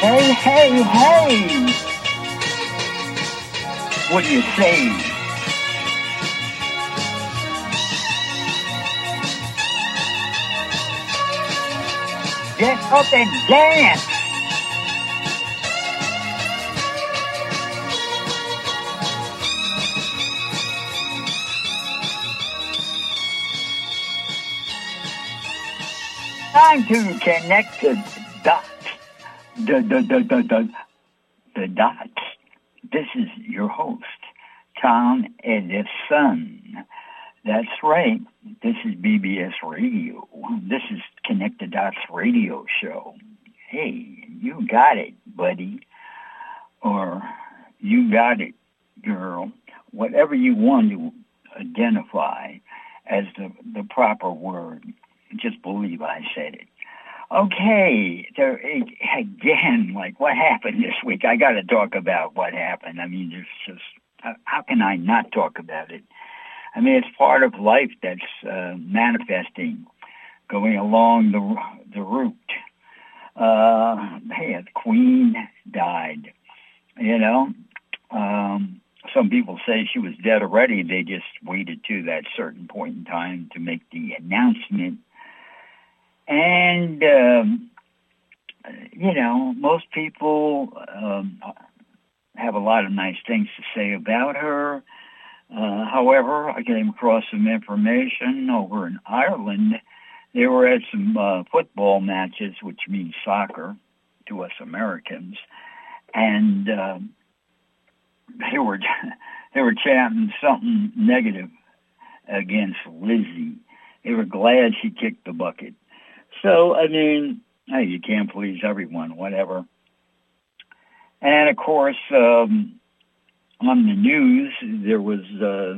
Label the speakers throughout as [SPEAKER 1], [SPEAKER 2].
[SPEAKER 1] Hey, hey, hey! What do you say? Get up and dance! Time to connect the dots. The dots. This is your host, Tom Edison. That's right. This is BBS Radio. This is Connect the Dots radio show. Hey, you got it, buddy. Or you got it, girl. Whatever you want to identify as the proper word. Just believe I said it. Okay, again, like what happened this week? I got to talk about what happened. I mean, there's just, how can I not talk about it? I mean, it's part of life that's manifesting, going along the route. Hey, the Queen died, you know. Some people say she was dead already. They just waited to that certain point in time to make the announcement. And, you know, most people have a lot of nice things to say about her. However, I came across some information over in Ireland. They were at some football matches, which means soccer to us Americans, and they were chanting something negative against Lizzie. They were glad she kicked the bucket. So, I mean, hey, you can't please everyone, whatever. And, of course, on the news, there was the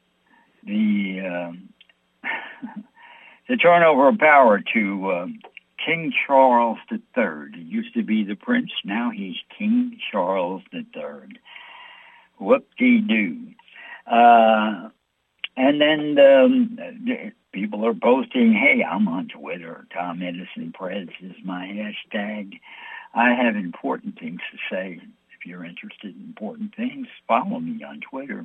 [SPEAKER 1] turnover of power to King Charles III. He used to be the prince. Now he's King Charles III. Whoop-dee-doo. And then people are posting, hey, I'm on Twitter. Tom Edison Prez is my hashtag. I have important things to say. If you're interested in important things, follow me on Twitter.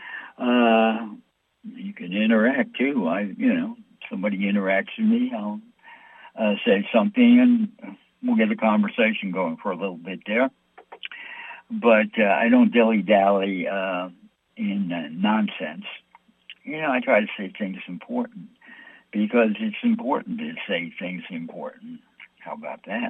[SPEAKER 1] You can interact too. Somebody interacts with me, I'll say something, and we'll get a conversation going for a little bit there. But I don't dilly-dally in nonsense. You know, I try to say things important because it's important to say things important. How about that?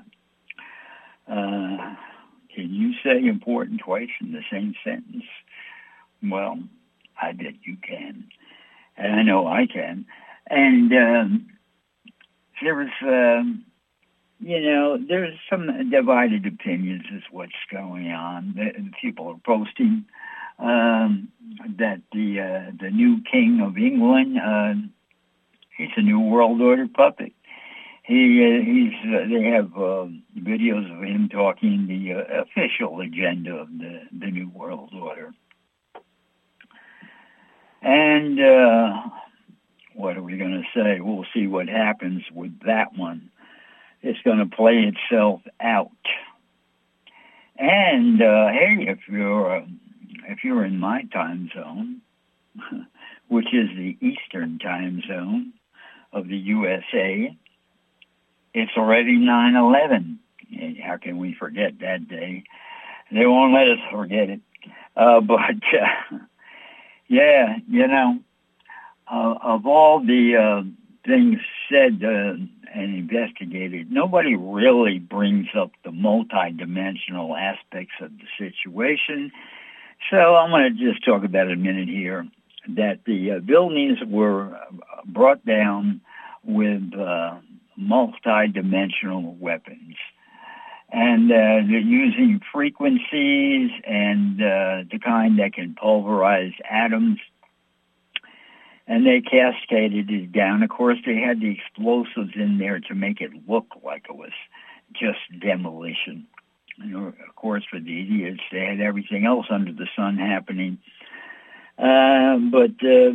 [SPEAKER 1] Can you say important twice in the same sentence? Well, I bet you can. And I know I can. And there was, there's some divided opinions as what's going on. People are posting that the new king of England, he's a New World Order puppet. They have videos of him talking the official agenda of the New World Order. And what are we going to say? We'll see what happens with that one. It's going to play itself out. And hey, if you're in my time zone, which is the Eastern time zone of the USA, it's already 9/11. How can we forget that day? They won't let us forget it. But yeah, you know, of all the things said and investigated, nobody really brings up the multidimensional aspects of the situation. So I'm going to just talk about a minute here that the buildings were brought down with multidimensional weapons. And they're using frequencies and the kind that can pulverize atoms. And they cascaded it down. Of course, they had the explosives in there to make it look like it was just demolition. And of course, for the idiots, they had everything else under the sun happening. But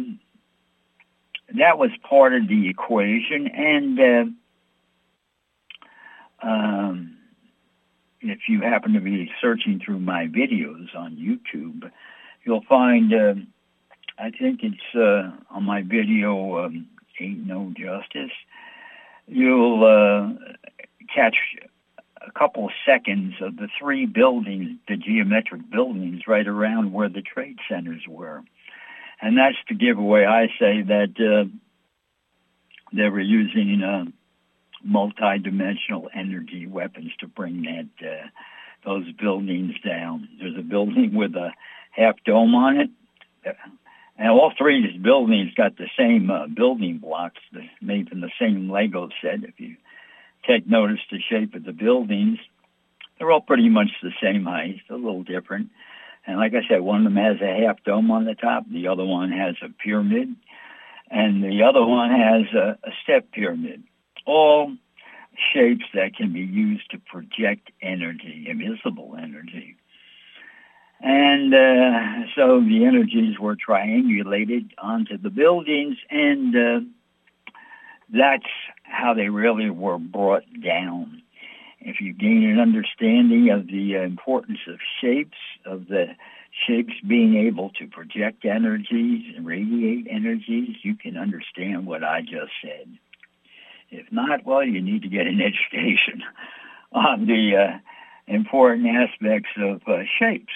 [SPEAKER 1] that was part of the equation. And, if you happen to be searching through my videos on YouTube, you'll find, I think it's on my video, Ain't No Justice, you'll catch a couple of seconds of the three buildings, the geometric buildings right around where the trade centers were. And that's the giveaway. I say that they were using multi-dimensional energy weapons to bring that those buildings down. There's a building with a half dome on it, and all three of these buildings got the same building blocks made from the same Lego set. If you take notice the shape of the buildings, they're all pretty much the same height, a little different. And like I said, one of them has a half dome on the top, the other one has a pyramid, and the other one has a step pyramid. All shapes that can be used to project energy, invisible energy. And so the energies were triangulated onto the buildings, and that's how they really were brought down. If you gain an understanding of the importance of the shapes being able to project energies and radiate energies, you can understand what I just said. If not, well, you need to get an education on the important aspects of shapes.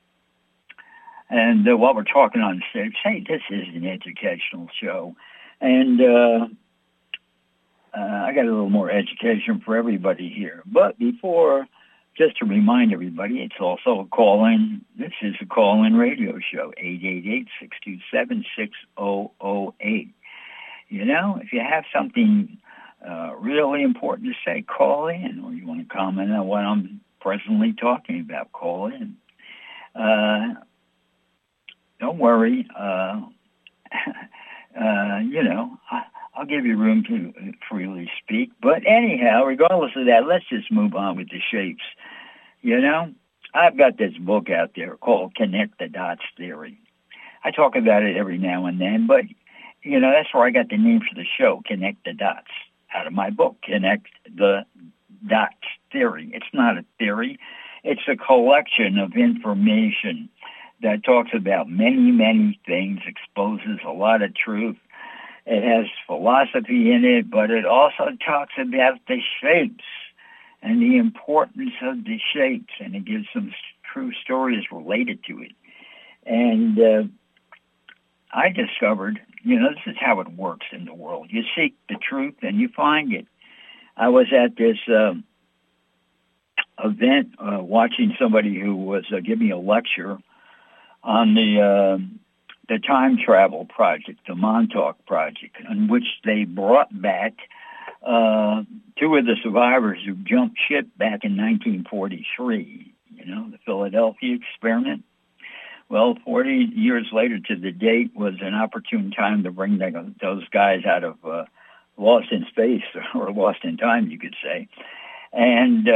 [SPEAKER 1] And while we're talking on shapes, hey, this is an educational show. And I got a little more education for everybody here. But before, just to remind everybody, it's also a call-in. This is a call-in radio show, 888-627-6008. You know, if you have something really important to say, call in, or you want to comment on what I'm presently talking about, call in. Don't worry. You know, I'll give you room to freely speak. But anyhow, regardless of that, let's just move on with the shapes. You know, I've got this book out there called Connect the Dots Theory. I talk about it every now and then, but, you know, that's where I got the name for the show, Connect the Dots, out of my book, Connect the Dots Theory. It's not a theory. It's a collection of information that talks about many, many things, exposes a lot of truth. It has philosophy in it, but it also talks about the shapes and the importance of the shapes, and it gives some true stories related to it. And I discovered, you know, this is how it works in the world. You seek the truth and you find it. I was at this event watching somebody who was giving a lecture on the time travel project, the Montauk Project, in which they brought back two of the survivors who jumped ship back in 1943, you know, the Philadelphia experiment. Well, 40 years later to the date was an opportune time to bring those guys out of lost in space, or lost in time, you could say. And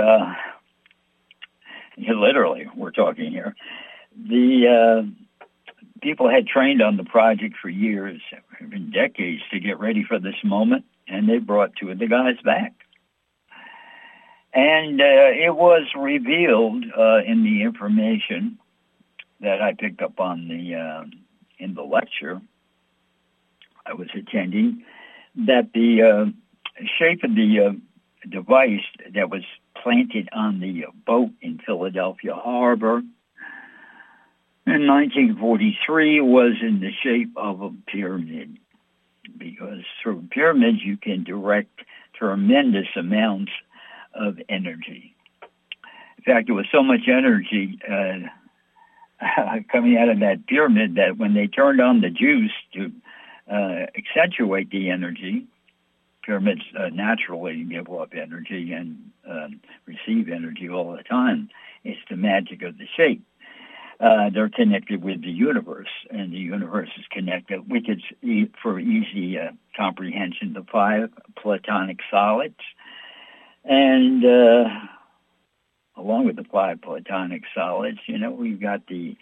[SPEAKER 1] literally, we're talking here. The people had trained on the project for years, even decades, to get ready for this moment, and they brought two of the guys back. And it was revealed in the information that I picked up on in the lecture I was attending, that the shape of the device that was planted on the boat in Philadelphia Harbor in 1943 was in the shape of a pyramid, because through pyramids you can direct tremendous amounts of energy. In fact, there was so much energy coming out of that pyramid that when they turned on the juice to accentuate the energy, pyramids naturally give off energy and receive energy all the time. It's the magic of the shape. They're connected with the universe, and the universe is connected, which is, for easy comprehension, the 5 platonic solids. And along with the 5 platonic solids, you know, we've got the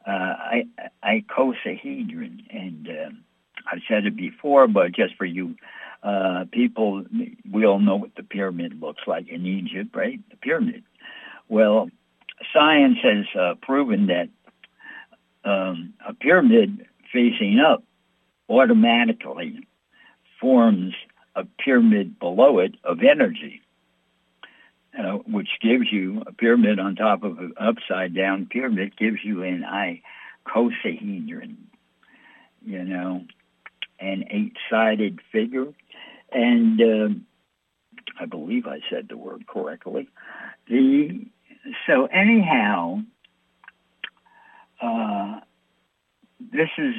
[SPEAKER 1] icosahedron. And I've said it before, but just for you people, we all know what the pyramid looks like in Egypt, right? The pyramid. Well, science has proven that a pyramid facing up automatically forms a pyramid below it of energy, which gives you a pyramid on top of an upside-down pyramid, gives you an icosahedron, an eight-sided figure. And I believe I said the word correctly. So anyhow, this is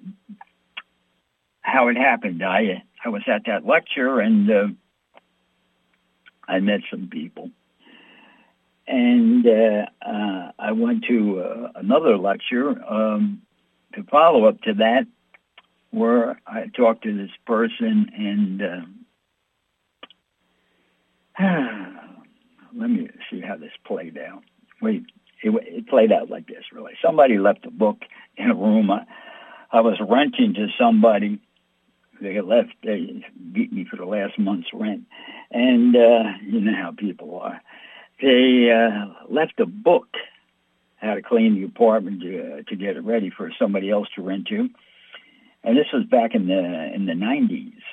[SPEAKER 1] how it happened. I was at that lecture, and I met some people. And I went to another lecture to follow up to that, where I talked to this person, and let me see how this played out. It played out like this, really. Somebody left a book in a room. I was renting to somebody. They beat me for the last month's rent. And you know how people are. They left a book, how to clean the apartment to get it ready for somebody else to rent to. And this was back in the 90s.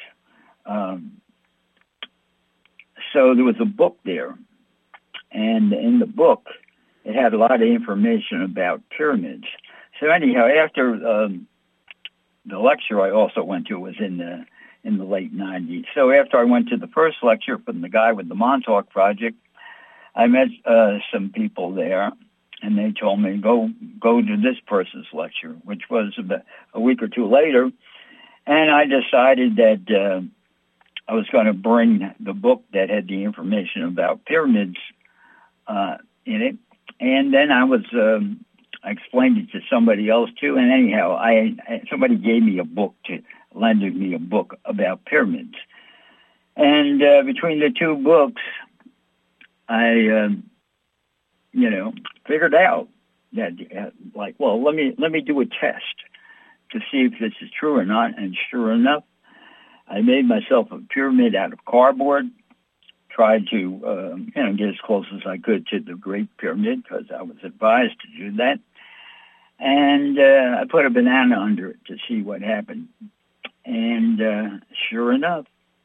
[SPEAKER 1] So there was a book there. And in the book, it had a lot of information about pyramids. So anyhow, after the lecture I also went to was in the late 90s. So after I went to the first lecture from the guy with the Montauk Project, I met some people there, and they told me, go to this person's lecture, which was about a week or two later. And I decided that I was going to bring the book that had the information about pyramids in it. And then I explained it to somebody else too. And anyhow, somebody gave me a book lended me a book about pyramids. And between the two books, I, figured out that, let me do a test to see if this is true or not. And sure enough, I made myself a pyramid out of cardboard. Tried to, get as close as I could to the Great Pyramid because I was advised to do that. And I put a banana under it to see what happened. And sure enough,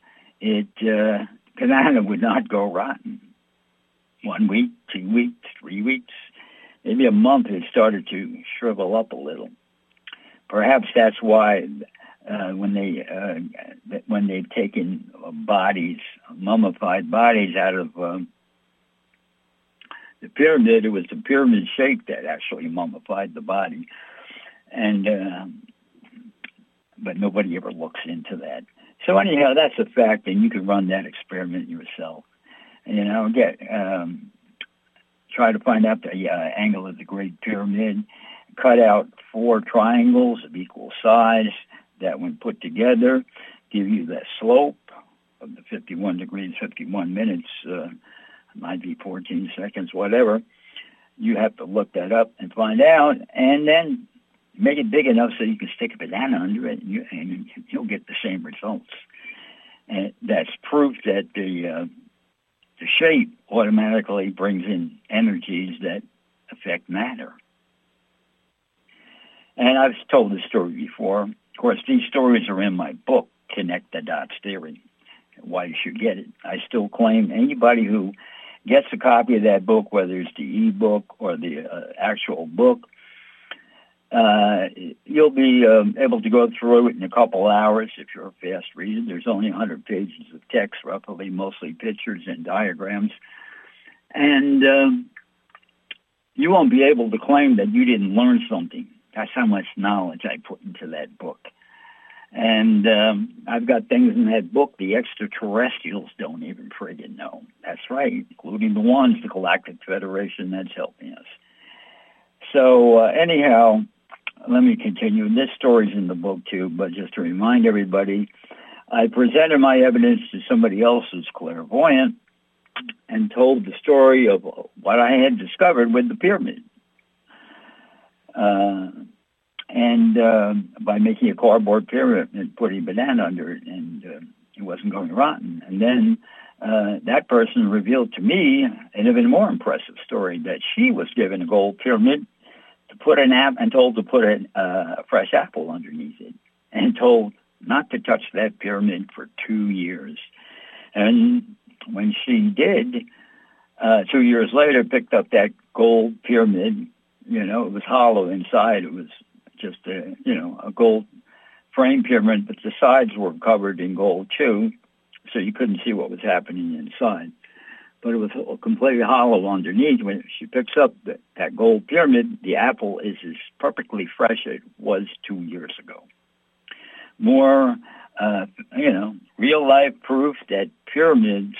[SPEAKER 1] banana would not go rotten. 1 week, 2 weeks, 3 weeks, maybe a month, it started to shrivel up a little. Perhaps that's why when they've taken bodies, mummified bodies out of the pyramid, it was the pyramid shape that actually mummified the body, and but nobody ever looks into that. So anyhow, that's a fact, and you can run that experiment yourself. Try to find out the angle of the Great Pyramid, cut out 4 triangles of equal size that, when put together, give you the slope of the 51 degrees, 51 minutes, might be 14 seconds, whatever. You have to look that up and find out, and then make it big enough so you can stick a banana under it, and you'll get the same results. And that's proof that the shape automatically brings in energies that affect matter. And I've told this story before. Of course, these stories are in my book, Connect the Dots Theory, why you should get it. I still claim anybody who gets a copy of that book, whether it's the e-book or the actual book, you'll be able to go through it in a couple hours if you're a fast reader. There's only 100 pages of text, roughly, mostly pictures and diagrams. And you won't be able to claim that you didn't learn something. That's how much knowledge I put into that book. And I've got things in that book the extraterrestrials don't even friggin' know. That's right, including the ones, the Galactic Federation, that's helping us. So anyhow, let me continue. This story's in the book too, but just to remind everybody, I presented my evidence to somebody else who's clairvoyant and told the story of what I had discovered with the pyramid. By making a cardboard pyramid and putting a banana under it, and it wasn't going rotten. And then that person revealed to me an even more impressive story, that she was given a gold pyramid to put and told to put a fresh apple underneath it, and told not to touch that pyramid for 2 years. And when she did, 2 years later, picked up that gold pyramid. You know, it was hollow inside. It was just a gold frame pyramid, but the sides were covered in gold too, so you couldn't see what was happening inside. But it was completely hollow underneath. When she picks up that gold pyramid, the apple is as perfectly fresh as it was 2 years ago. More, real-life proof that pyramids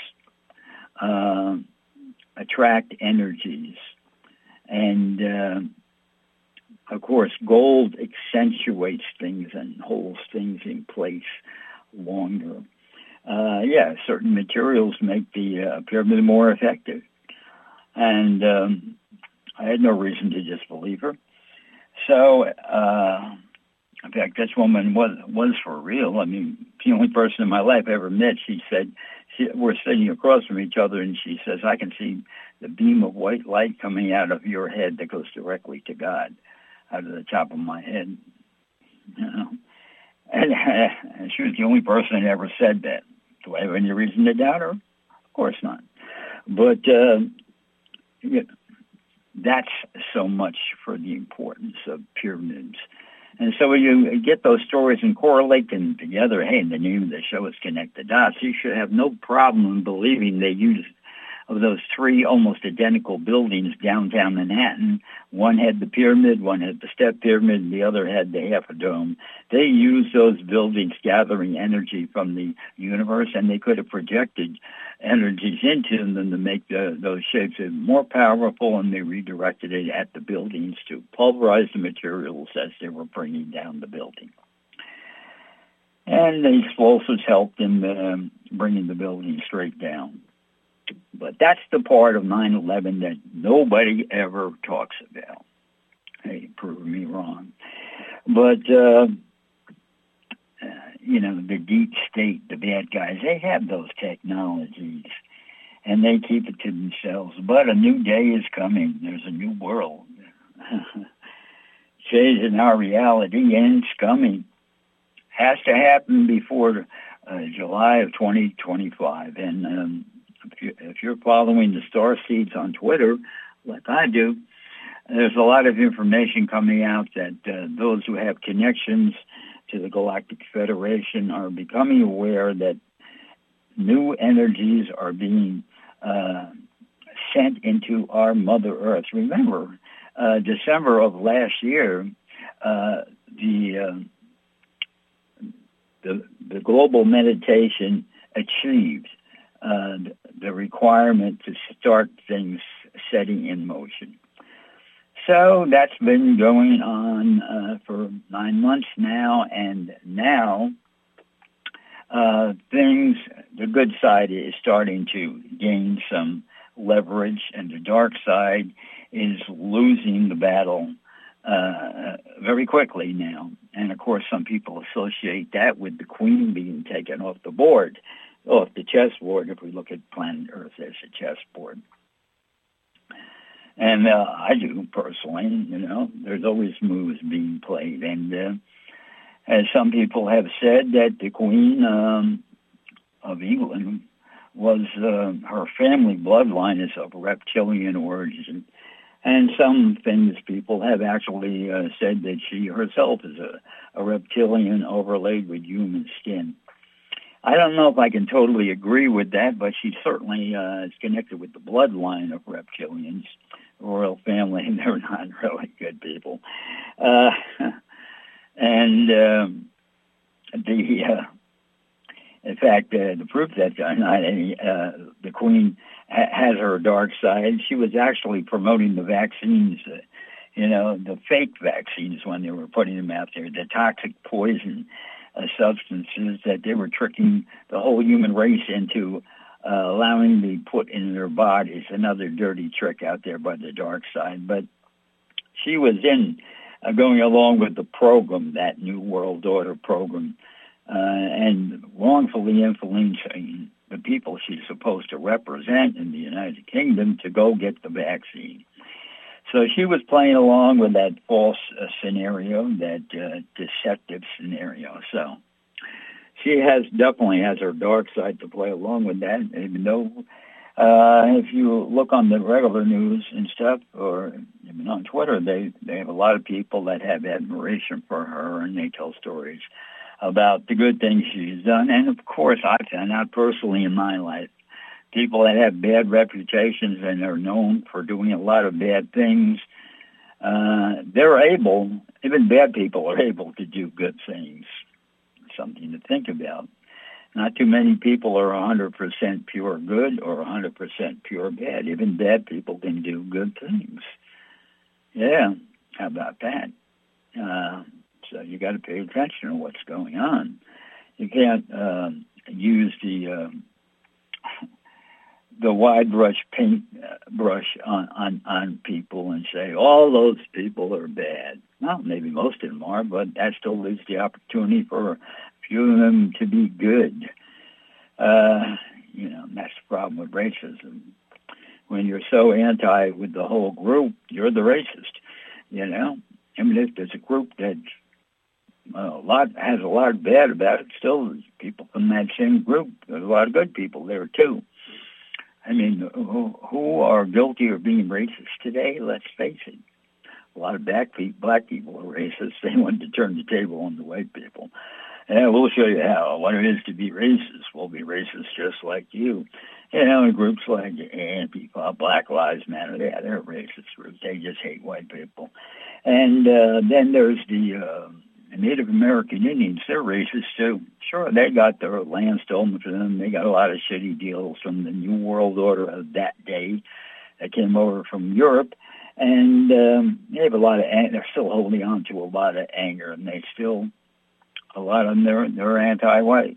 [SPEAKER 1] attract energies. And, of course, gold accentuates things and holds things in place longer. Certain materials make the pyramid more effective. And I had no reason to disbelieve her. So, in fact, this woman was for real. I mean, the only person in my life I ever met, she said, we're sitting across from each other, and she says, I can see the beam of white light coming out of your head that goes directly to God, out of the top of my head. You know? And she was the only person that ever said that. Do I have any reason to doubt her? Of course not. But that's so much for the importance of pyramids. And so when you get those stories and correlate them together, hey, the name of the show is Connect the Dots, you should have no problem believing they use of those three almost identical buildings downtown Manhattan. One had the pyramid, one had the step pyramid, and the other had the half a dome. They used those buildings gathering energy from the universe, and they could have projected energies into them to make those shapes more powerful, and they redirected it at the buildings to pulverize the materials as they were bringing down the building. And the explosives helped in bringing the building straight down. But that's the part of 9/11 that nobody ever talks about. Hey, prove me wrong. But, the deep state, the bad guys, they have those technologies, and they keep it to themselves. But a new day is coming. There's a new world. Change in our reality, and it's coming. Has to happen before July of 2025. And if you're following the star seeds on Twitter, like I do, there's a lot of information coming out that those who have connections to the Galactic Federation are becoming aware that new energies are being sent into our Mother Earth. Remember, December of last year, the global meditation achieved the requirement to start things setting in motion. So that's been going on for 9 months now, and now the good side is starting to gain some leverage, and the dark side is losing the battle very quickly now. And of course, some people associate that with the Queen being taken off the board, off the chessboard, if we look at planet Earth as a chessboard. And I do, personally, there's always moves being played. And as some people have said, that the Queen of England was, her family bloodline is of reptilian origin. And some famous people have actually said that she herself is a reptilian overlaid with human skin. I don't know if I can totally agree with that, but she certainly is connected with the bloodline of reptilians, royal family, and they're not really good people. In fact, the proof that the Queen has her dark side, she was actually promoting the vaccines, the fake vaccines when they were putting them out there, the toxic poison substances that they were tricking the whole human race into allowing to be put in their bodies. Another dirty trick out there by the dark side. But she was going along with the program, that New World Order program, and wrongfully influencing the people she's supposed to represent in the United Kingdom to go get the vaccine. So she was playing along with that false scenario, that deceptive scenario. So she definitely has her dark side to play along with that, even though if you look on the regular news and stuff, or even on Twitter, they have a lot of people that have admiration for her, and they tell stories about the good things she's done. And, of course, I've found out personally in my life, people that have bad reputations and are known for doing a lot of bad things, they're able, even bad people are able to do good things. Something to think about. Not too many people are 100% pure good or 100% pure bad. Even bad people can do good things. Yeah, how about that? So you got to pay attention to what's going on. You can't use the wide brush paint brush on people and say all those people are bad. Well, maybe most of them are, but that still leaves the opportunity for a few of them to be good. That's the problem with racism. When you're so anti with the whole group, you're the racist. I mean, if there's a group that has a lot of bad about it, still there's people from that same group. There's a lot of good people there too. I mean, who are guilty of being racist today? Let's face it. A lot of black people are racist. They want to turn the table on the white people. And we'll show you how. What it is to be racist. We'll be racist just like you. And groups like Antifa, Black Lives Matter, they're racist groups. They just hate white people. And then there's the Native American Indians. They're racist too. Sure, they got their land stolen from them. They got a lot of shitty deals from the New World Order of that day that came over from Europe. And they have a lot of they're still holding on to a lot of anger, and they still, a lot of them, they're anti-white,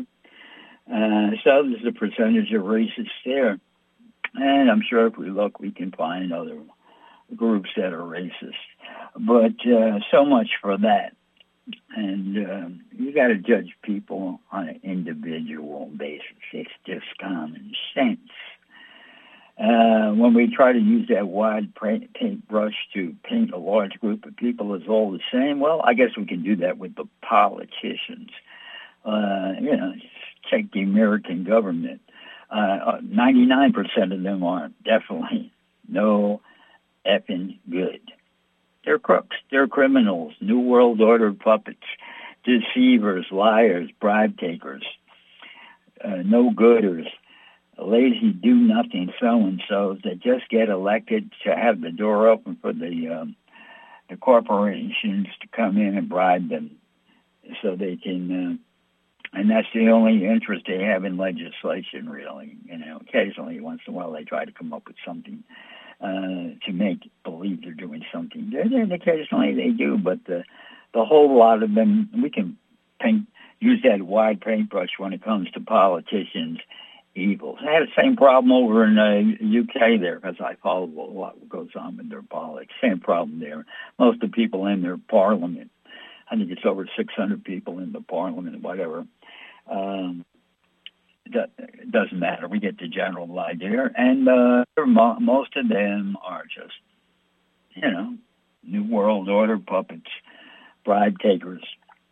[SPEAKER 1] So there's a percentage of racists there. And I'm sure if we look, we can find other groups that are racist. But so much for that. And you got to judge people on an individual basis. It's just common sense. When we try to use that wide paintbrush to paint a large group of people as all the same, well, I guess we can do that with the politicians. Check the American government. 99% of them are definitely no effing good. They're crooks. They're criminals. New World Order puppets, deceivers, liars, bribe takers, no-gooders, lazy do-nothing so-and-sos that just get elected to have the door open for the corporations to come in and bribe them so they can, and that's the only interest they have in legislation, really. Occasionally, once in a while, they try to come up with something to make believe they're doing something good, and occasionally they do, but the whole lot of them, we can use that wide paintbrush when it comes to politicians' evils. I had the same problem over in the UK there, because I follow what goes on with their politics. Same problem there. Most of the people in their parliament, I think it's over 600 people in the parliament, whatever. It doesn't matter. We get the general idea. And most of them are just, New World Order puppets, bribe takers.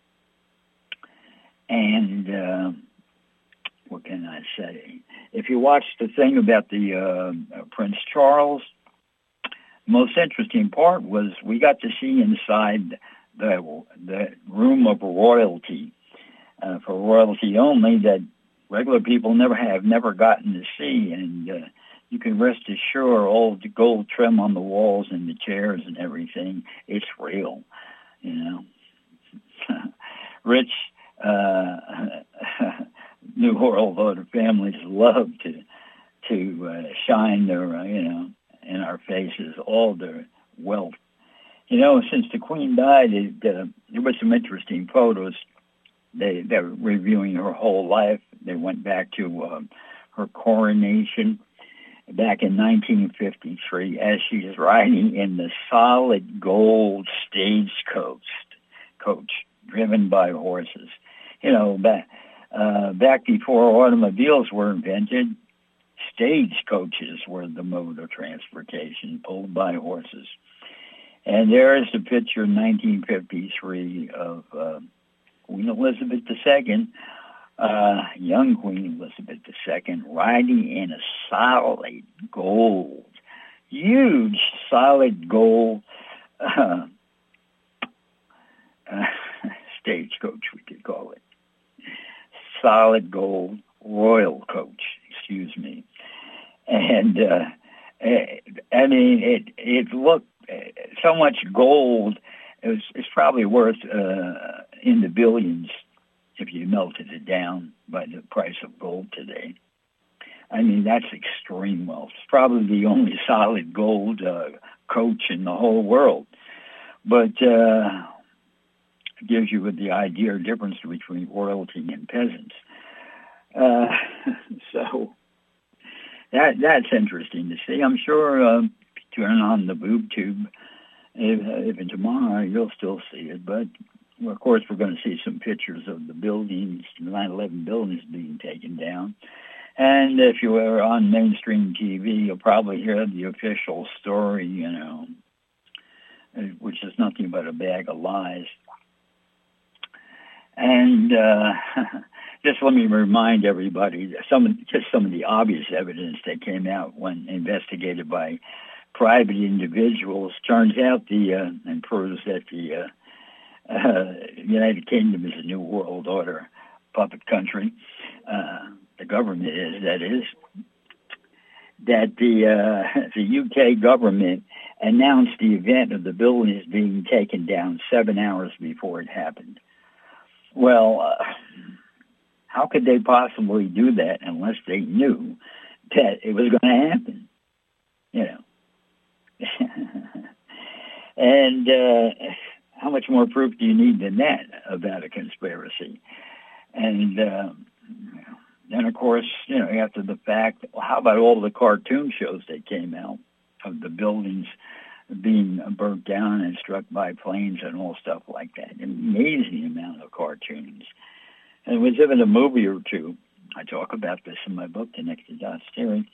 [SPEAKER 1] And what can I say? If you watch the thing about the Prince Charles, the most interesting part was we got to see inside the room of royalty, for royalty only, that regular people never gotten to see, and you can rest assured all the gold trim on the walls and the chairs and everything, it's real, Rich New World Order families love to shine their, in our faces, all their wealth. Since the Queen died, there were some interesting photos. They're reviewing her whole life. They went back to her coronation back in 1953 as she's riding in the solid gold stagecoach driven by horses. Back before automobiles were invented, stagecoaches were the mode of transportation, pulled by horses. And there is a picture in 1953 of Queen Elizabeth II, young Queen Elizabeth II, riding in a solid gold, huge solid gold stagecoach, we could call it. Solid gold royal coach, excuse me. And, I mean, it looked so much gold. It's probably worth in the billions if you melted it down by the price of gold today. I mean, that's extreme wealth. It's probably the only solid gold coach in the whole world. But it gives you the idea or difference between royalty and peasants. So that's interesting to see. I'm sure if you turn on the boob tube, even tomorrow, you'll still see it. But, of course, we're going to see some pictures of the buildings, the 9/11 buildings being taken down. And if you were on mainstream TV, you'll probably hear the official story, you know, which is nothing but a bag of lies. And just let me remind everybody some of the obvious evidence that came out when investigated by private individuals. Turns out and proves that the United Kingdom is a New World Order puppet country. The government is, that the UK government announced the event of the buildings being taken down 7 hours before it happened. Well, how could they possibly do that unless they knew that it was going to happen? You know. And how much more proof do you need than that about a conspiracy? And then, of course, you know, after the fact, how about all the cartoon shows that came out of the buildings being burnt down and struck by planes and all stuff like that? An amazing amount of cartoons. And there was even a movie or two. I talk about this in my book, Connected Dots Theory.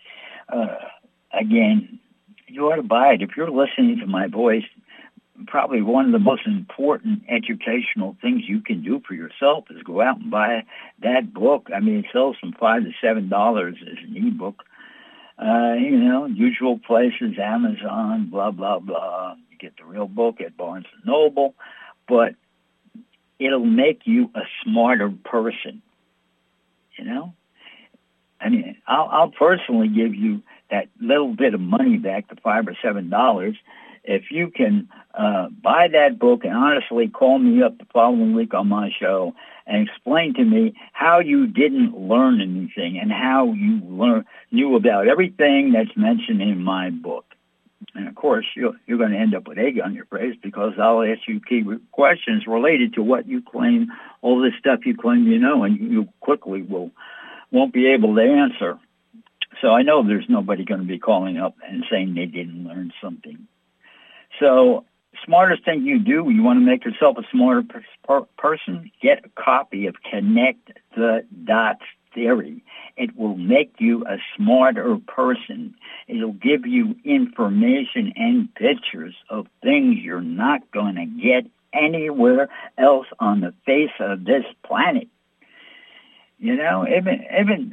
[SPEAKER 1] Again, you ought to buy it. If you're listening to my voice, probably one of the most important educational things you can do for yourself is go out and buy that book. I mean, it sells from $5 to $7 as an ebook. You know, usual places, Amazon, blah, blah, blah. You get the real book at Barnes & Noble, but it'll make you a smarter person, you know? I mean, I'll personally give you that little bit of money back, the $5 or $7, if you can buy that book and honestly call me up the following week on my show and explain to me how you didn't learn anything and how you knew about everything that's mentioned in my book. And, of course, you're going to end up with egg on your face because I'll ask you key questions related to what you claim, all this stuff you claim you know, and you quickly won't be able to answer. So I know there's nobody going to be calling up and saying they didn't learn something. So smartest thing you do, you want to make yourself a smarter person, get a copy of Connect the Dots Theory. It will make you a smarter person. It'll give you information and pictures of things you're not going to get anywhere else on the face of this planet. You know, even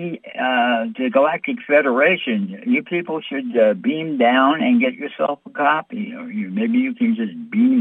[SPEAKER 1] the Galactic Federation, you people should beam down and get yourself a copy. Or maybe you can just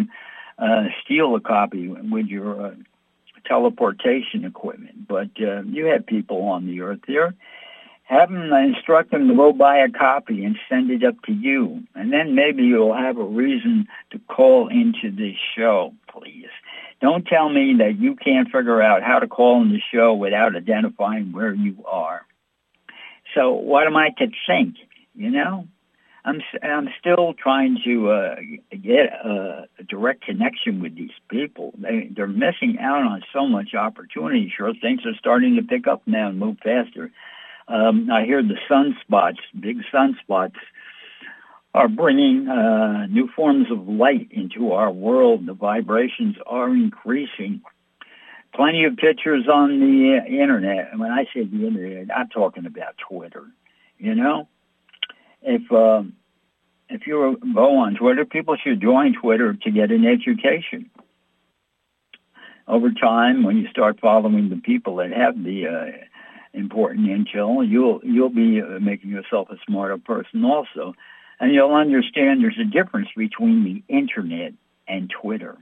[SPEAKER 1] steal a copy with your teleportation equipment. But you have people on the Earth here. Have them instruct them to go buy a copy and send it up to you. And then maybe you'll have a reason to call into this show, please. Don't tell me that you can't figure out how to call in the show without identifying where you are. So what am I to think? You know, I'm still trying to get a direct connection with these people. They're missing out on so much opportunity. Sure, things are starting to pick up now and move faster. I hear the sunspots, big sunspots, are bringing new forms of light into our world. The vibrations are increasing plenty of pictures on the internet. And when I say the internet, I'm talking about Twitter. You know, if you go on Twitter, people should join Twitter to get an education. Over time, when you start following the people that have the important intel, you'll be making yourself a smarter person also, and you'll understand there's a difference between the internet and Twitter.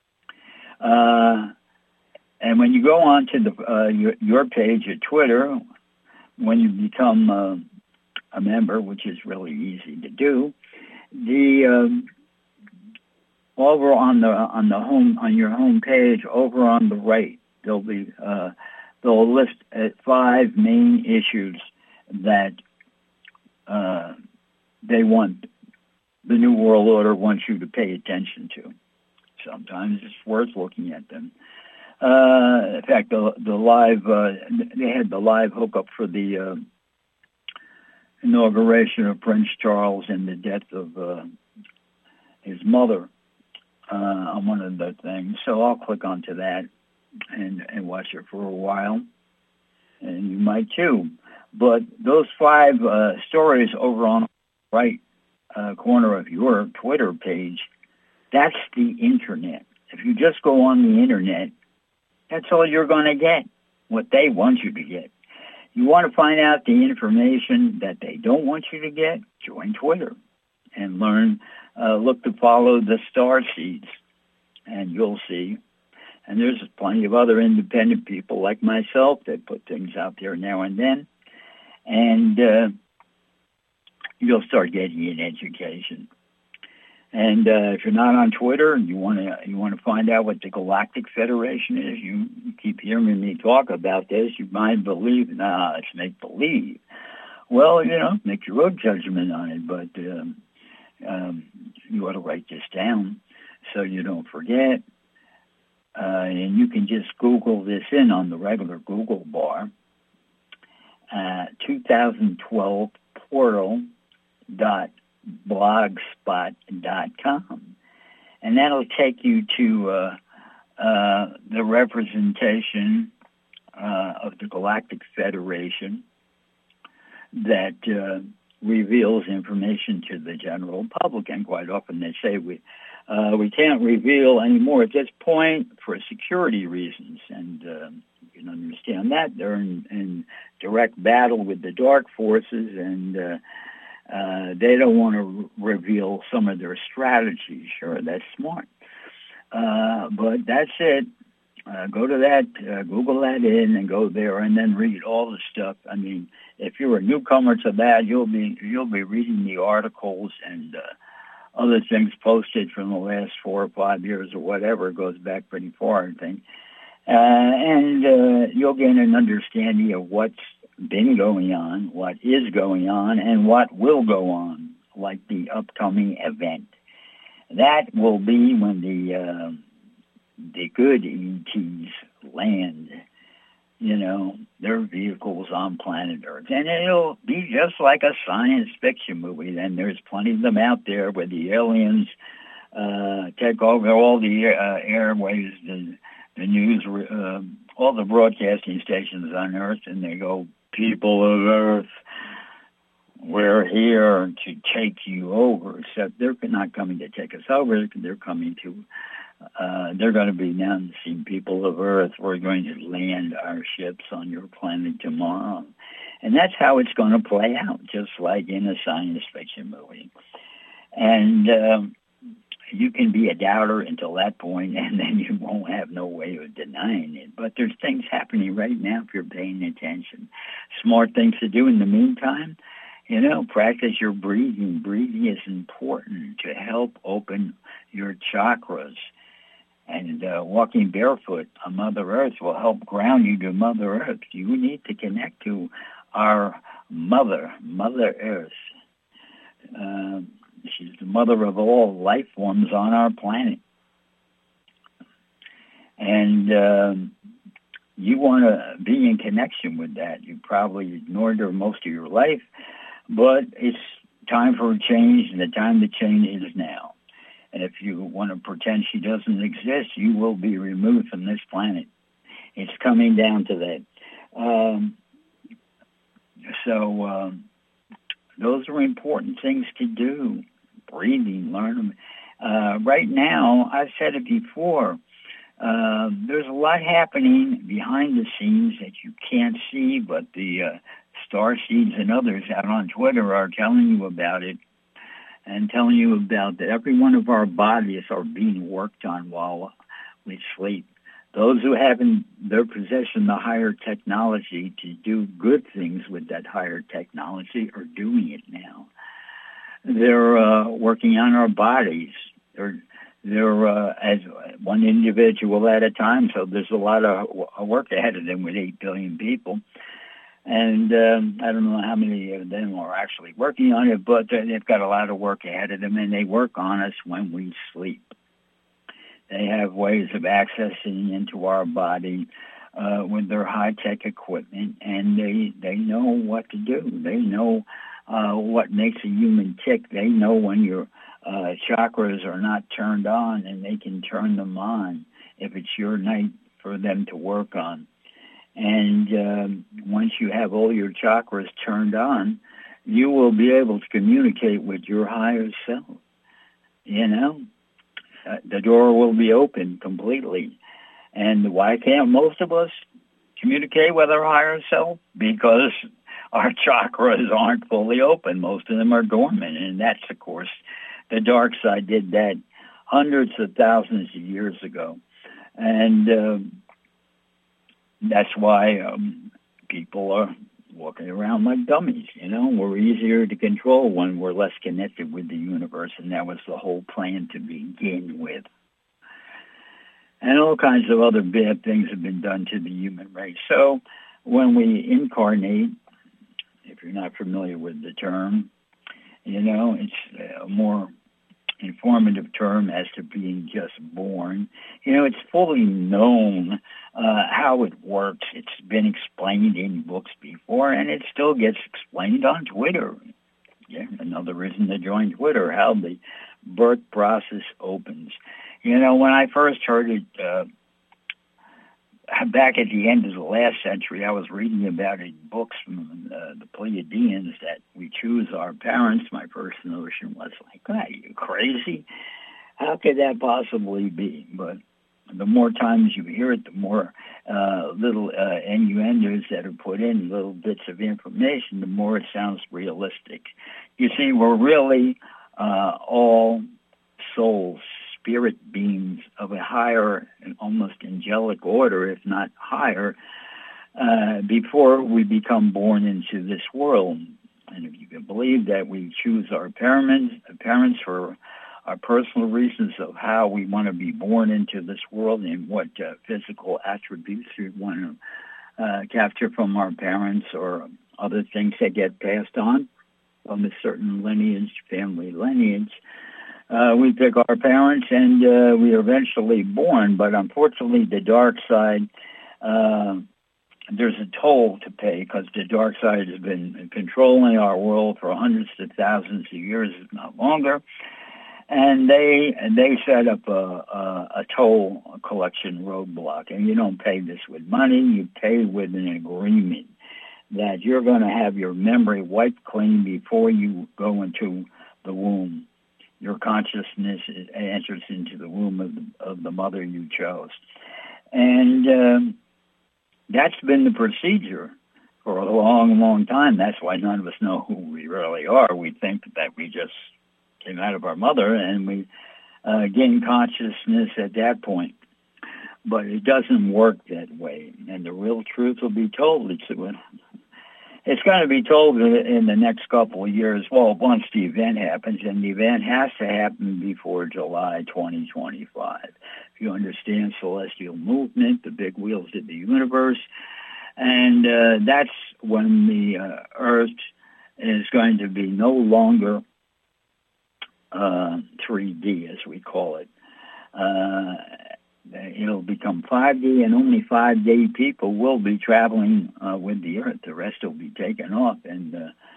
[SPEAKER 1] And when you go on to the your page at Twitter, when you become a member, which is really easy to do, the over on your home page, over on the right, they'll list 5 main issues that they want, the New World Order wants you to pay attention to. Sometimes it's worth looking at them. In fact, the live they had the live hookup for the inauguration of Prince Charles and the death of his mother on one of the things. So I'll click onto that and watch it for a while, and you might too. But those 5 stories over on the right corner of your Twitter page, that's the internet. If you just go on the internet, that's all you're going to get, what they want you to get. You want to find out the information that they don't want you to get, join Twitter and learn, look to follow the star seeds, and you'll see. And there's plenty of other independent people like myself that put things out there now and then, and you'll start getting an education. And if you're not on Twitter and you want to find out what the Galactic Federation is, you keep hearing me talk about this. You might believe, it's make believe. Well, make your own judgment on it, but you ought to write this down so you don't forget. And you can just Google this in on the regular Google bar. 2012 portal.blogspot.com, and that'll take you to the representation of the Galactic Federation that reveals information to the general public. And quite often they say we can't reveal anymore at this point for security reasons, and you can understand that. They're in direct battle with the dark forces, and they don't want to reveal some of their strategies. Sure, that's smart. But that's it. Go to that, Google that in, and go there, and then read all the stuff. I mean, if you're a newcomer to that, you'll be reading the articles and other things posted from the last 4 or 5 years or whatever. It goes back pretty far, I think. And you'll gain an understanding of what's been going on, what is going on, and what will go on, like the upcoming event. That will be when the good ETs land, their vehicles on planet Earth. And it'll be just like a science fiction movie. Then there's plenty of them out there where the aliens take over all the airways, the news, all the broadcasting stations on Earth, and they go, "People of Earth, we're here to take you over." Except they're not coming to take us over. They're coming to, they're going to be announcing, "People of Earth, we're going to land our ships on your planet tomorrow." And that's how it's going to play out, just like in a science fiction movie. And you can be a doubter until that point, and then you won't have no way of denying it. But there's things happening right now if you're paying attention. Smart things to do in the meantime, practice your breathing. Breathing is important to help open your chakras. And walking barefoot on Mother Earth will help ground you to Mother Earth. You need to connect to our Mother Earth. She's the mother of all life forms on our planet. And you want to be in connection with that. You probably ignored her most of your life, but it's time for a change, and the time to change is now. And if you want to pretend she doesn't exist, you will be removed from this planet. It's coming down to that. So those are important things to do. Breathing, learn them. Right now, I've said it before, there's a lot happening behind the scenes that you can't see, but the Starseeds and others out on Twitter are telling you about it and telling you about that every one of our bodies are being worked on while we sleep. Those who have in their possession the higher technology to do good things with that higher technology are doing it now. They're working on our bodies. They're as one individual at a time, so there's a lot of work ahead of them with 8 billion people. And I don't know how many of them are actually working on it, but they've got a lot of work ahead of them, and they work on us when we sleep. They have ways of accessing into our body with their high-tech equipment, and they know what to do. They know what makes a human tick. They know when your chakras are not turned on, and they can turn them on if it's your night for them to work on. And once you have all your chakras turned on, you will be able to communicate with your higher self. You know, the door will be open completely. And why can't most of us communicate with our higher self? Because our chakras aren't fully open. Most of them are dormant. And that's, of course, the dark side did that hundreds of thousands of years ago. And that's why people are walking around like dummies. You know, we're easier to control when we're less connected with the universe, and that was the whole plan to begin with. And all kinds of other bad things have been done to the human race. So when we incarnate, if you're not familiar with the term, you know, it's a more informative term as to being just born. You know, it's fully known how it works. It's been explained in books before, and it still gets explained on Twitter. Yeah, another reason to join Twitter, how the birth process opens. You know, when I first heard it back at the end of the last century, I was reading about it in books from the Pleiadians that we choose our parents. My first notion was like, are you crazy? How could that possibly be? But the more times you hear it, the more little innuendos that are put in, little bits of information, the more it sounds realistic. You see, we're really all souls, spirit beings of a higher and almost angelic order, if not higher, before we become born into this world. And if you can believe that we choose our parents for our personal reasons of how we want to be born into this world and what physical attributes we want to capture from our parents or other things that get passed on from a certain lineage, family lineage, we pick our parents and we are eventually born. But unfortunately, the dark side, there's a toll to pay because the dark side has been controlling our world for hundreds of thousands of years, if not longer. And they set up a toll collection roadblock. And you don't pay this with money. You pay with an agreement that you're going to have your memory wiped clean before you go into the womb. Your consciousness enters into the womb of the mother you chose. And that's been the procedure for a long, long time. That's why none of us know who we really are. We think that we just came out of our mother and we gain consciousness at that point. But it doesn't work that way. And the real truth will be told. It's going to be told in the next couple of years, well, once the event happens, and the event has to happen before July 2025. If you understand celestial movement, the big wheels of the universe, and that's when the Earth is going to be no longer 3D, as we call it. It'll become 5D, and only 5D people will be traveling with the Earth. The rest will be taken off, and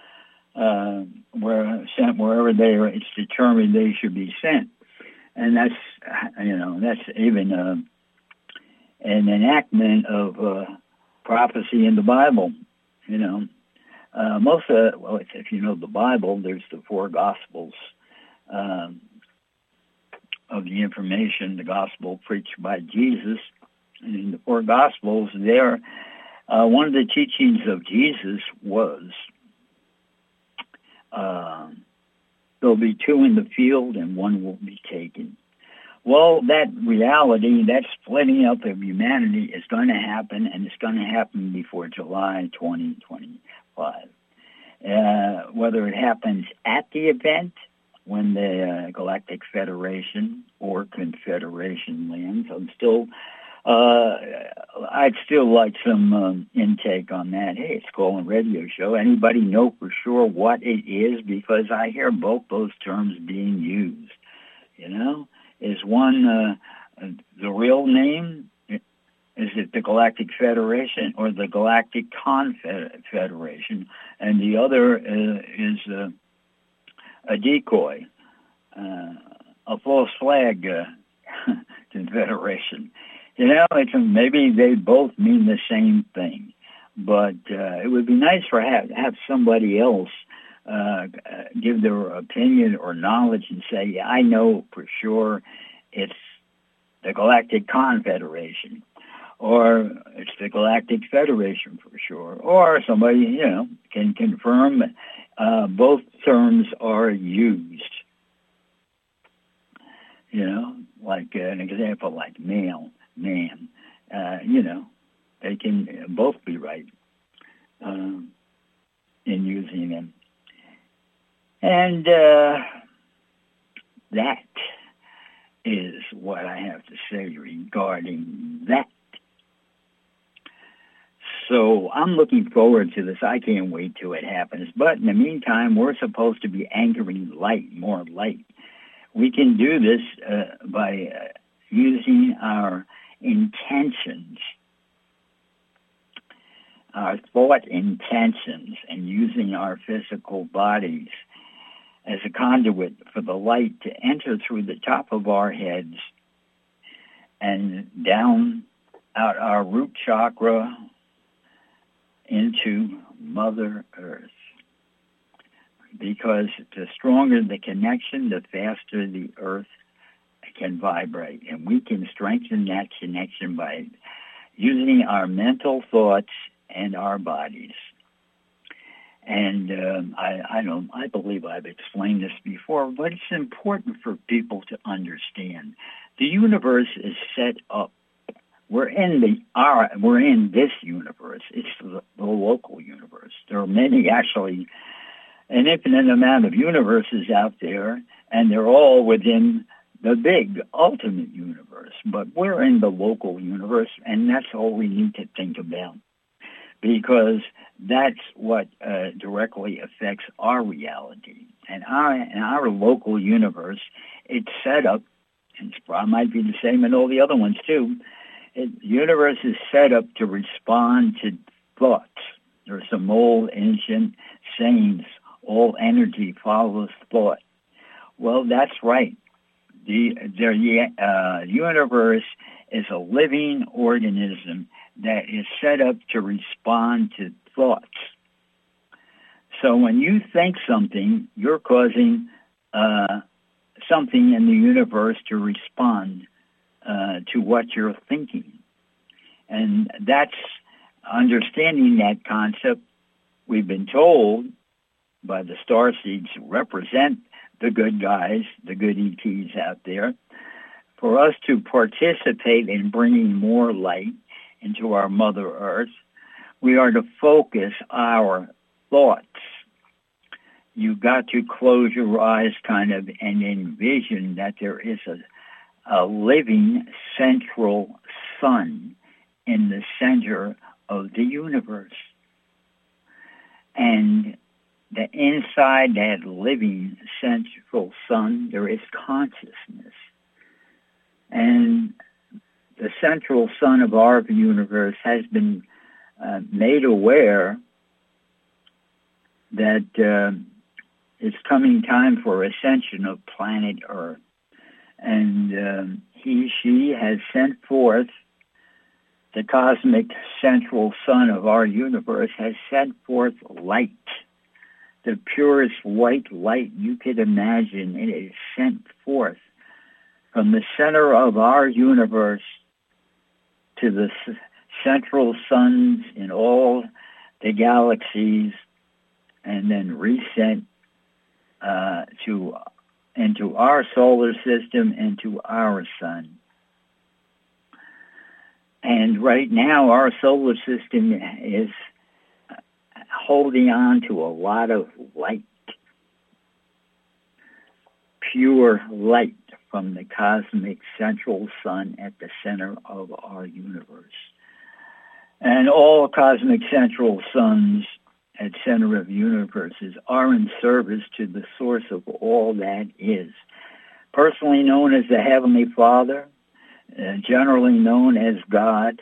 [SPEAKER 1] sent wherever it's determined they should be sent. And that's even an enactment of prophecy in the Bible. You know, if you know the Bible, there's the four Gospels of the information, the Gospel preached by Jesus. And in the four Gospels, there, one of the teachings of Jesus was there'll be two in the field and one will be taken. Well, that reality, that splitting up of humanity is going to happen, and it's going to happen before July 2025. Whether it happens at the event, when the Galactic Federation or Confederation lands, I'd still like some intake on that. Hey, it's called a radio show. Anybody know for sure what it is? Because I hear both those terms being used. You know, is one the real name? Is it the Galactic Federation or the Galactic Confederation? And the other is a decoy, a false flag confederation. You know, maybe they both mean the same thing, but it would be nice for have somebody else give their opinion or knowledge and say, yeah, I know for sure it's the Galactic Confederation, or it's the Galactic Federation for sure, or somebody, you know, can confirm both terms are used. You know, like an example like male, man, you know, they can both be right in using them. And that is what I have to say regarding that. So I'm looking forward to this. I can't wait till it happens. But in the meantime, we're supposed to be anchoring light, more light. We can do this by using our intentions, our thought intentions, and using our physical bodies as a conduit for the light to enter through the top of our heads and down out our root chakra into Mother Earth. Because the stronger the connection, the faster the Earth can vibrate. And we can strengthen that connection by using our mental thoughts and our bodies. And I believe I've explained this before, but it's important for people to understand. The universe is set up. We're in this universe. It's the local universe. There are many, actually, an infinite amount of universes out there, and they're all within the big ultimate universe. But we're in the local universe, and that's all we need to think about, because that's what directly affects our reality. And our local universe, it's set up, and it might be the same in all the other ones too. The universe is set up to respond to thoughts. There are some old ancient sayings, all energy follows thought. Well, that's right. The universe is a living organism that is set up to respond to thoughts. So when you think something, you're causing something in the universe to respond to what you're thinking. And that's understanding that concept. We've been told by the starseeds who represent the good guys, the good ETs out there, for us to participate in bringing more light into our Mother Earth, we are to focus our thoughts. You've got to close your eyes kind of and envision that there is a living central sun in the center of the universe. And inside that living central sun, there is consciousness. And the central sun of our universe has been made aware that it's coming time for ascension of planet Earth. And she has sent forth the cosmic central sun of our universe, has sent forth light, the purest white light you could imagine. It is sent forth from the center of our universe to the central suns in all the galaxies, and then resent into our solar system and to our sun. And right now, our solar system is holding on to a lot of light, pure light from the cosmic central sun at the center of our universe. And all cosmic central suns at center of universes are in service to the source of all that is, personally known as the Heavenly Father, generally known as God,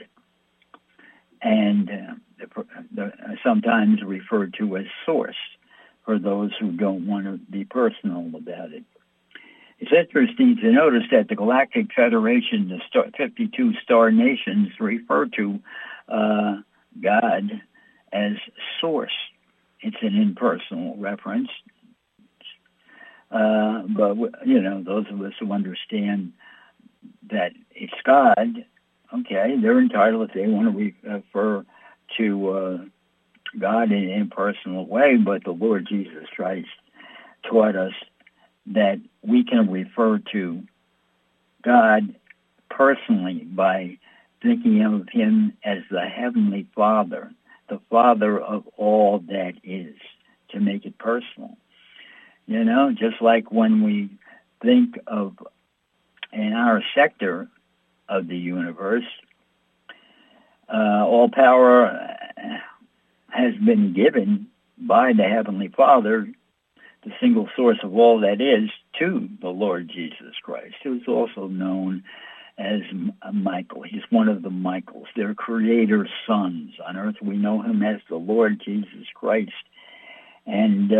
[SPEAKER 1] and sometimes referred to as Source for those who don't want to be personal about it. It's interesting to notice that the Galactic Federation, the 52 star nations, refer to God as Source. It's an impersonal reference. But, those of us who understand that it's God, okay, they're entitled if they want to refer to God in an impersonal way, but the Lord Jesus Christ taught us that we can refer to God personally by thinking of him as the Heavenly Father, the Father of all that is, to make it personal. Just like when we think of in our sector of the universe, all power has been given by the Heavenly Father, the single source of all that is, to the Lord Jesus Christ, who is also known as Michael. He's one of the Michaels, their creator sons. On earth we know him as the Lord Jesus Christ. And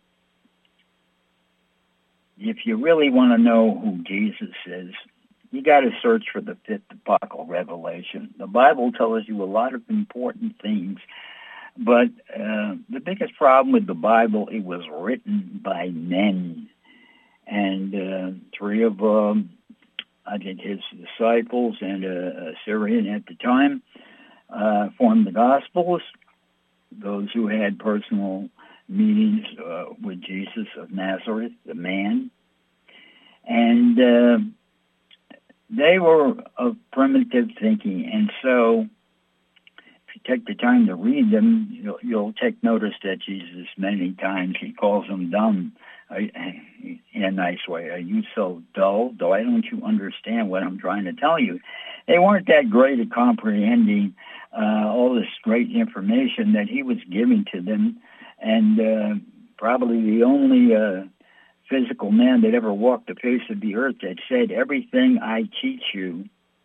[SPEAKER 1] if you really want to know who Jesus is, you got to search for the fifth apocalyptic revelation. The Bible tells you a lot of important things, but the biggest problem with the Bible, it was written by men. And three of I think his disciples and a Syrian at the time formed the Gospels, those who had personal meetings with Jesus of Nazareth, the man. And they were of primitive thinking, and so if you take the time to read them, you'll take notice that Jesus many times, he calls them dumb in a nice way. Are you so dull? Why don't you understand what I'm trying to tell you? They weren't that great at comprehending all this great information that he was giving to them, and probably the only physical man that ever walked the face of the earth that said, everything I teach you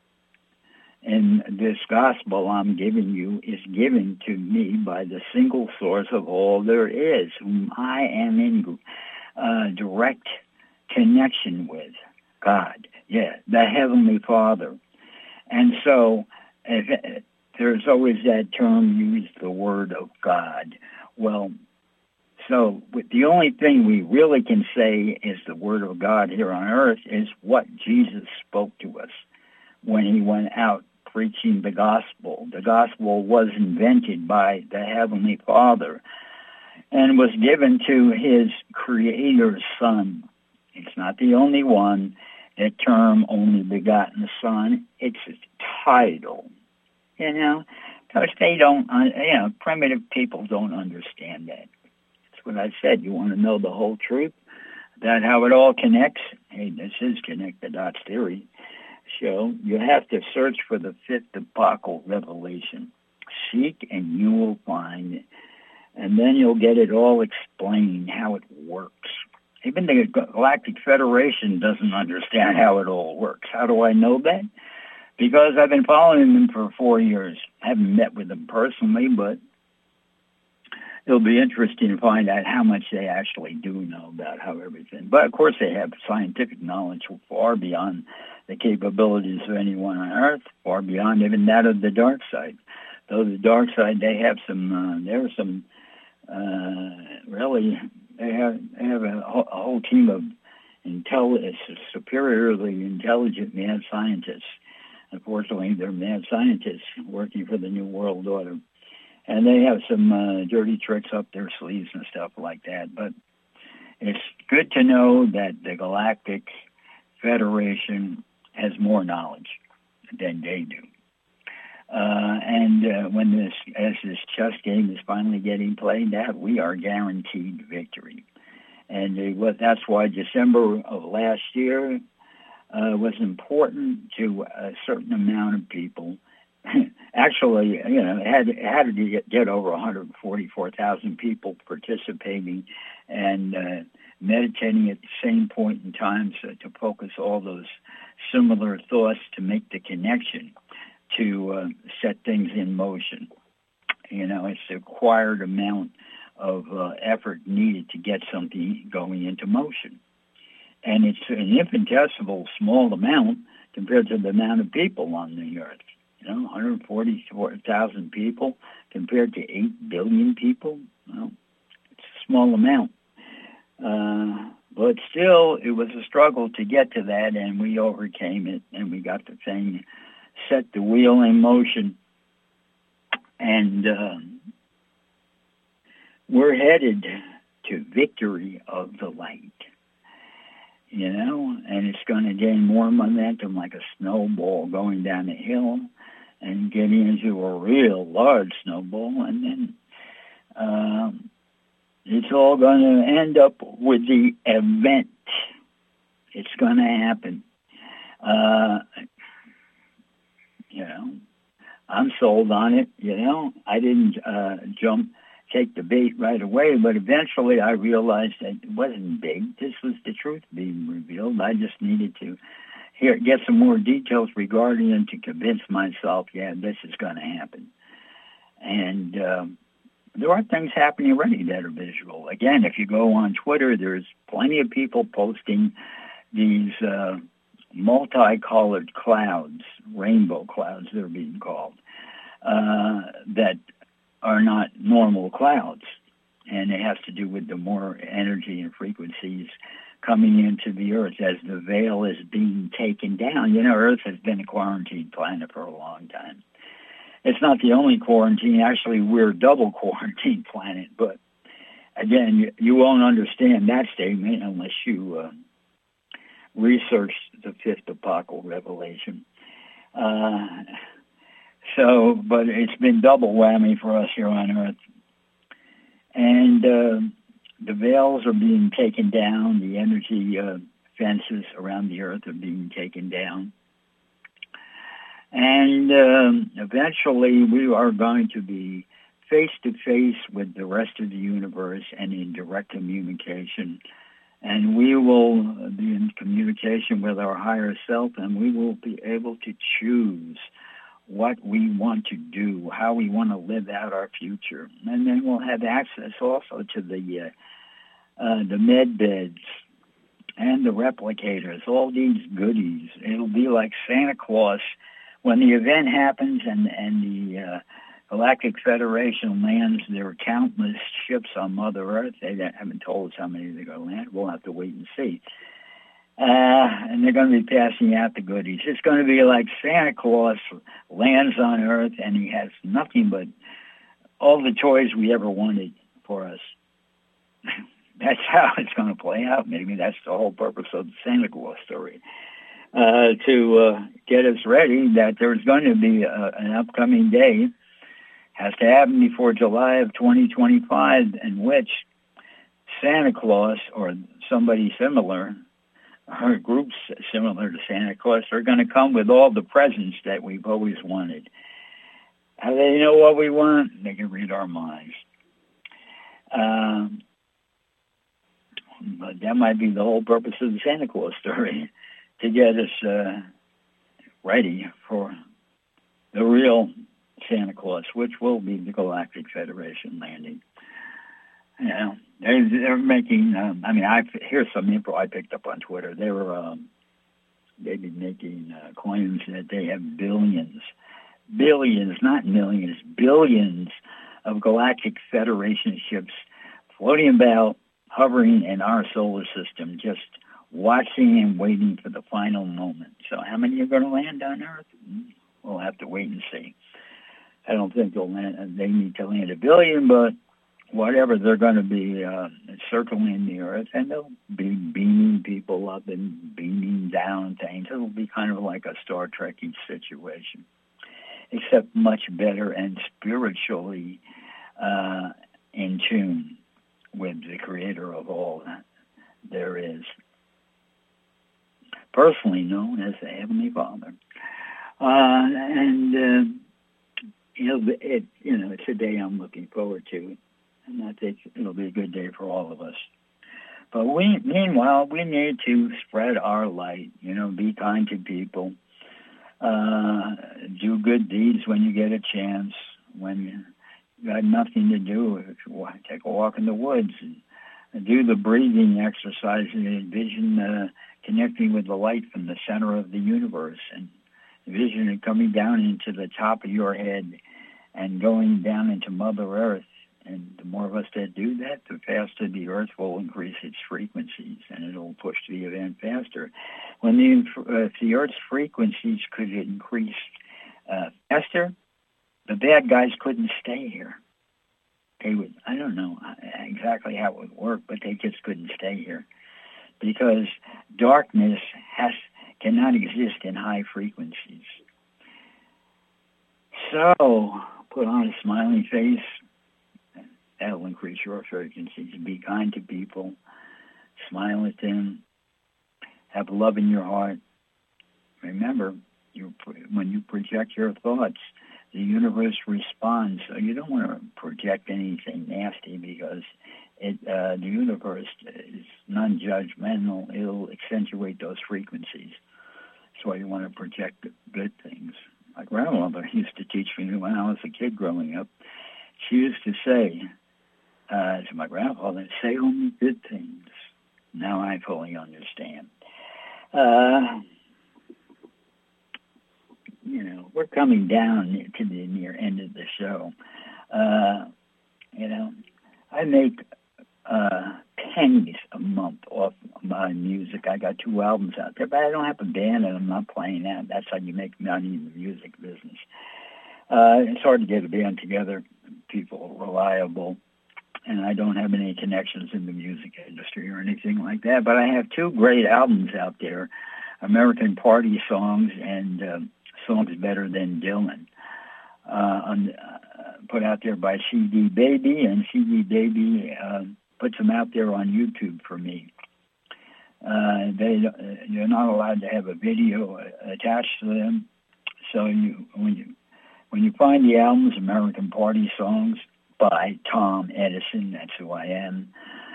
[SPEAKER 1] in this gospel I'm giving you is given to me by the single source of all there is, whom I am in direct connection with, God, the Heavenly Father. And so there's always that term used, the Word of God. Well, so the only thing we really can say is the Word of God here on earth is what Jesus spoke to us when he went out preaching the gospel. The gospel was invented by the Heavenly Father and was given to his Creator's Son. It's not the only one. That term, only begotten Son, it's a title, because they don't, primitive people don't understand that. That's what I said. You want to know the whole truth about how it all connects? Hey, this is Connect the Dots theory. So you have to search for the fifth apocalyptic revelation. Seek and you will find, and then you'll get it all explained, how it works. Even the Galactic Federation doesn't understand how it all works. How do I know that? Because I've been following them for 4 years. I haven't met with them personally, but it'll be interesting to find out how much they actually do know about how everything. But, of course, they have scientific knowledge far beyond the capabilities of anyone on Earth, far beyond even that of the dark side. Though the dark side, they have some, really, they have a whole team of superiorly intelligent mad scientists. Unfortunately, they're mad scientists working for the New World Order. And they have some dirty tricks up their sleeves and stuff like that. But it's good to know that the Galactic Federation has more knowledge than they do. When as this chess game is finally getting played out, we are guaranteed victory. And that's why December of last year was important to a certain amount of people. Actually, it had to get over 144,000 people participating and meditating at the same point in time, so to focus all those similar thoughts to make the connection to set things in motion. It's the required amount of effort needed to get something going into motion. And it's an infinitesimal small amount compared to the amount of people on the Earth. 144,000 people compared to 8 billion people. Well, it's a small amount. But still, it was a struggle to get to that, and we overcame it, and we got the thing, set the wheel in motion, and we're headed to victory of the light. And it's going to gain more momentum like a snowball going down a hill and getting into a real large snowball. And then it's all going to end up with the event. It's going to happen. I'm sold on it. I didn't take the bait right away, but eventually I realized that it wasn't big. This was the truth being revealed. I just needed to get some more details regarding it to convince myself, this is going to happen. And there are things happening already that are visual. Again, if you go on Twitter, there's plenty of people posting these multicolored clouds, rainbow clouds they're being called, that are not normal clouds. And it has to do with the more energy and frequencies coming into the Earth as the veil is being taken down. Earth has been a quarantine planet for a long time. It's not the only quarantine. Actually, we're a double quarantine planet. But again, you won't understand that statement unless you research the fifth apocalypal revelation. But it's been double whammy for us here on Earth. And the veils are being taken down. The energy fences around the Earth are being taken down. And eventually we are going to be face-to-face with the rest of the universe and in direct communication. And we will be in communication with our higher self, and we will be able to choose what we want to do, how we want to live out our future. And then we'll have access also to the med beds and the replicators, all these goodies. It'll be like Santa Claus when the event happens and the Galactic Federation lands their countless ships on Mother Earth. They haven't told us how many they're going to land. We'll have to wait and see. And they're going to be passing out the goodies. It's going to be like Santa Claus lands on Earth and he has nothing but all the toys we ever wanted for us. That's how it's going to play out. Maybe that's the whole purpose of the Santa Claus story. To get us ready that there's going to be an upcoming day, has to happen before July of 2025, in which Santa Claus or somebody similar, or groups similar to Santa Claus, are going to come with all the presents that we've always wanted. How do they know what we want? They can read our minds. But that might be the whole purpose of the Santa Claus story, to get us ready for the real Santa Claus, which will be the Galactic Federation landing. They're making, here's some info I picked up on Twitter. They were they've been making claims that they have billions, not millions, billions of galactic Federation ships floating about, hovering in our solar system, just watching and waiting for the final moment. So how many are going to land on Earth? We'll have to wait and see. I don't think they'll land. They need to land a billion, but whatever, they're going to be circling the Earth, and they'll be beaming people up and beaming down things. It'll be kind of like a Star Trek-y situation, except much better and spiritually in tune with the creator of all that there is, personally known as the Heavenly Father. It's a day I'm looking forward to, and I think it'll be a good day for all of us. But meanwhile, we need to spread our light, be kind to people, do good deeds when you get a chance, when you got nothing to do, take a walk in the woods and do the breathing exercise and envision connecting with the light from the center of the universe and envision it coming down into the top of your head and going down into Mother Earth. And the more of us that do that, the faster the Earth will increase its frequencies, and it'll push the event faster. If the Earth's frequencies could increase faster, the bad guys couldn't stay here. They would, I don't know exactly how it would work, but they just couldn't stay here because darkness cannot exist in high frequencies. So put on a smiling face. That'll increase your frequencies. Be kind to people. Smile at them. Have love in your heart. Remember, when you project your thoughts, the universe responds. So you don't want to project anything nasty because the universe is non-judgmental. It'll accentuate those frequencies. That's why you want to project good things. My grandmother used to teach me when I was a kid growing up. She used to say to my grandfather, say only good things. Now I fully understand. We're coming down to the near end of the show. I make pennies a month off my music. I got 2 albums out there, but I don't have a band and I'm not playing that. That's how you make money in the music business. It's hard to get a band together, people reliable, and I don't have any connections in the music industry or anything like that, but I have 2 great albums out there, American Party Songs and Songs Better Than Dylan, put out there by CD Baby, and CD Baby puts them out there on YouTube for me. You're not allowed to have a video attached to them, so when you find the albums, American Party Songs by Tom Edison, that's who I am,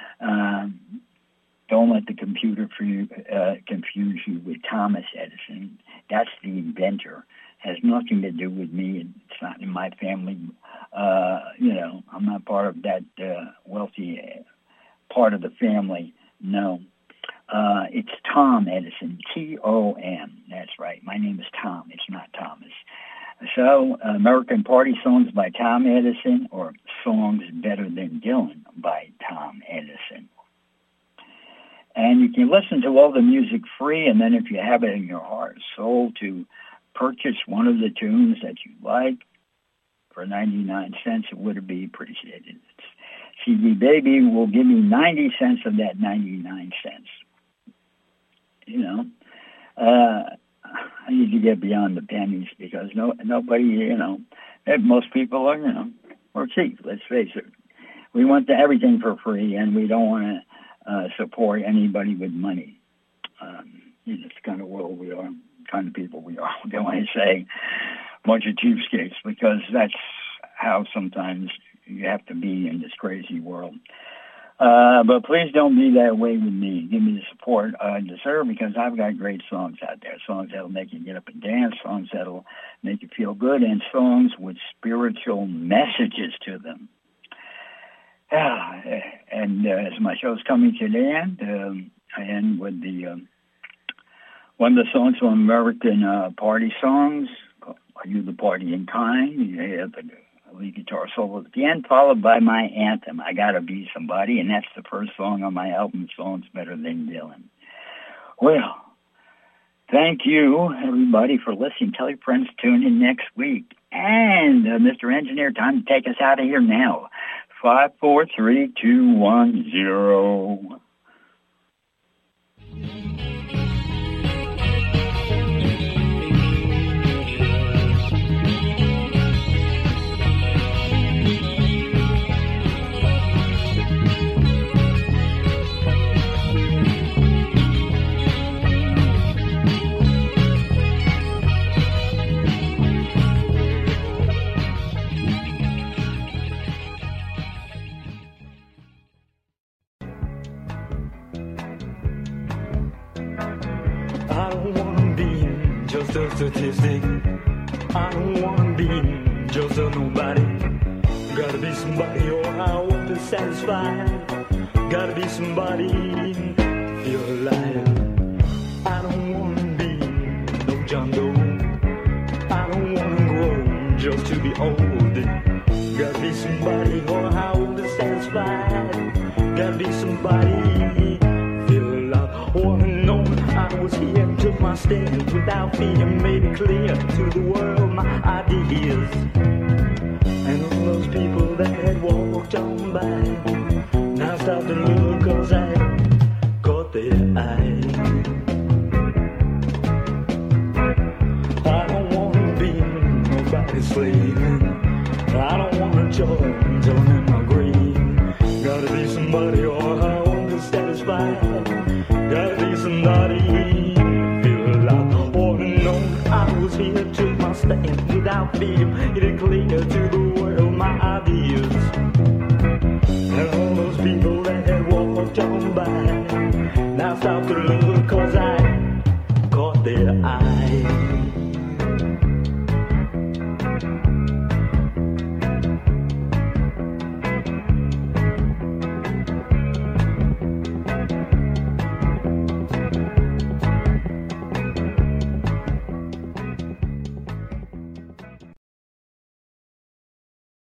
[SPEAKER 1] don't let the computer confuse you with Thomas Edison. That's the inventor. Has nothing to do with me. It's not in my family. I'm not part of that wealthy part of the family. No. It's Tom Edison, T-O-M. That's right. My name is Tom. It's not Thomas. So, American Party Songs by Tom Edison, or Songs Better Than Dylan by Tom Edison. And you can listen to all the music free, and then if you have it in your heart and soul to purchase one of the tunes that you like for 99 cents, it would be appreciated. CD Baby will give me 90 cents of that 99 cents. I need to get beyond the pennies because nobody, most people are, we're cheap, let's face it. We want everything for free, and we don't want to support anybody with money. It's the kind of world we are, kind of people we are. I don't want to say a bunch of cheapskates because that's how sometimes you have to be in this crazy world. But please don't be that way with me. Give me the support I deserve because I've got great songs out there. Songs that'll make you get up and dance, songs that'll make you feel good, and songs with spiritual messages to them. And as my show's coming to the end, I end with One of the songs from American Party Songs, Are You the Party in Kind? You have the lead guitar solo at the end, followed by my anthem, I Gotta Be Somebody, and that's the first song on my album, Songs Better Than Dylan. Well, thank you, everybody, for listening. Tell your friends to tune in next week. And, Mr. Engineer, time to take us out of here now. 5, 4, 3, 2, 1, 0.
[SPEAKER 2] I don't wanna be just a statistic. I don't wanna be just a nobody. Gotta be somebody or I won't be satisfied. Gotta be somebody, feel alive. I don't wanna be no John Doe. I don't wanna grow just to be old. Gotta be somebody or I won't be satisfied. Gotta be somebody, feel alive. Wanna know I was here, took my stand without fear, made it clear to the world my ideas. And all those people that had walked on by now stop and look, cause I caught their eye. I don't wanna be nobody's slave. I don't wanna join in my grave. Gotta be somebody or I won't be satisfied. Gotta be somebody, feel alive. Or to know I was here, took my stand without fear,